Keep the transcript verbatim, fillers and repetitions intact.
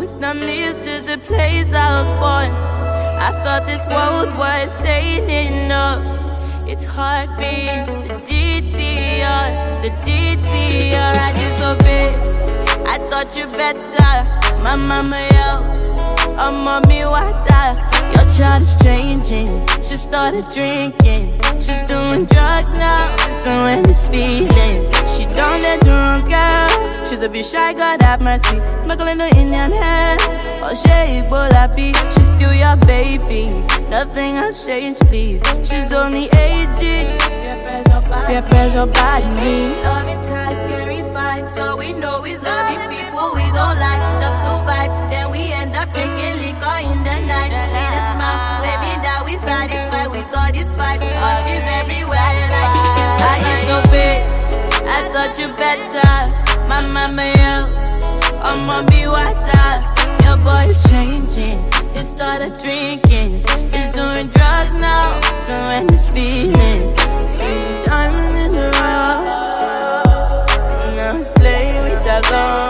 It's not me, it's just the place I was born. I thought this world was saying enough. It's heartbeat, the D T R, the D T R. I disobey. I thought you better. My mama yelled, oh mommy, what the? Your child is changing. She started drinking. She's doing drugs now, doing this feeling. She don't let the runs, girl. She's a bit shy, God have mercy. Smuggling the Indian hand. Oh, she Ebola B. She's still your baby. Nothing has changed, please. She's only eighteen. Peer pressure bad me. Loving tight, scary fight. So we know he's loving people we don't like. Just to vibe. Then we end up drinking liquor in the night. Need a smile. Claiming that we satisfied with all this fight. But she's everywhere like I disobey. I thought you better. My mama yelled, oh mommy, what the? Your boy is changing. He started drinking. He's doing drugs now, doing this feeling. He's a diamond in the rough. Now he's playing with the gun.